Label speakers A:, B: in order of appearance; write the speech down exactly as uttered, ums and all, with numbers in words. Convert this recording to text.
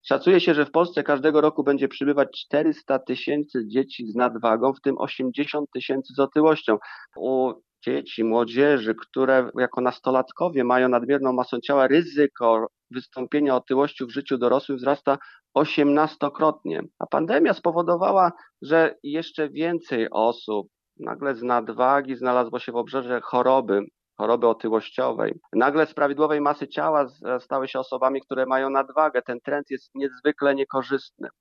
A: Szacuje się, że w Polsce każdego roku będzie przybywać czterysta tysięcy dzieci z nadwagą, w tym osiemdziesiąt tysięcy z otyłością. U dzieci, młodzieży, które jako nastolatkowie mają nadmierną masę ciała, ryzyko wystąpienia otyłości w życiu dorosłym wzrasta osiemnastokrotnie. A pandemia spowodowała, że jeszcze więcej osób nagle z nadwagi znalazło się w obszarze choroby, choroby otyłościowej. Nagle z prawidłowej masy ciała stały się osobami, które mają nadwagę. Ten trend jest niezwykle niekorzystny.